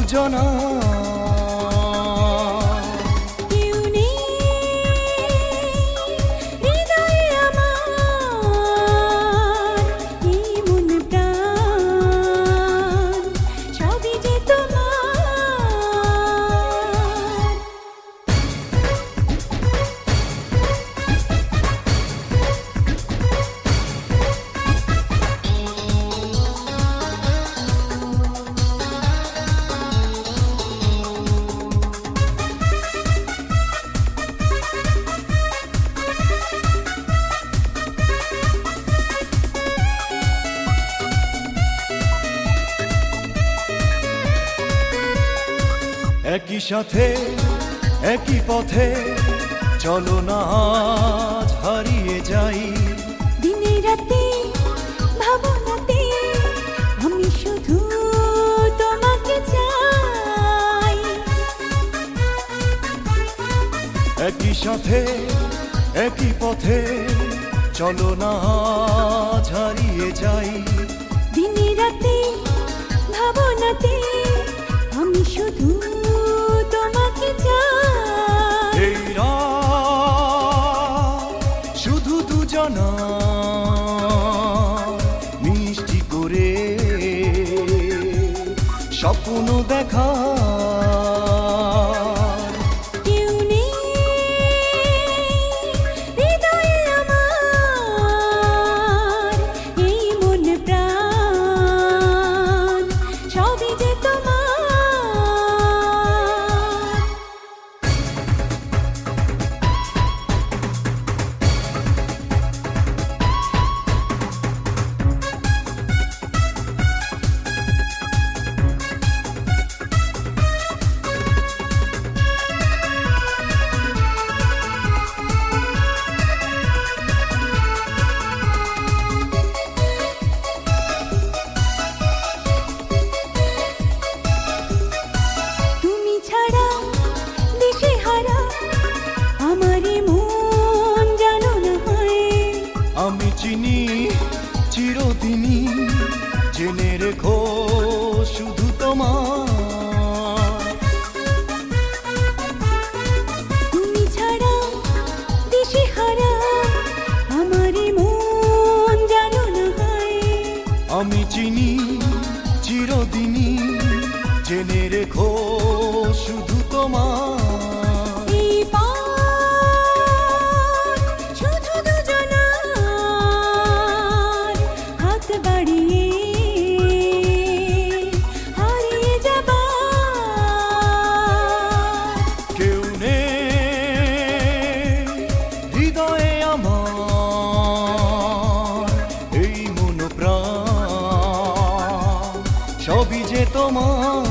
দুজনা। একই সাথে একই পথে চলো না আজ হারিয়ে যাই। দিনে রাতে ভাবনাতে আমি শুধু তোমাকে চাই। একই সাথে একই পথে চলো না আজ হারিয়ে যাই। দিনে রাতে ভাবনাতে আমি শুধু তোমাকে চাই। এই রাত শুধু দুজনা মিষ্টি করে স্বপ্ন দেখা। আমি চিনি চিরদিনই জেনে রেখো শুধু তোমার। তুমি ছাড়া দিশেহারা আমার মন জানো না হয়। আমি চিনি চিরদিনই জেনে রেখো শুধু তোমার। সবই যে তোমার।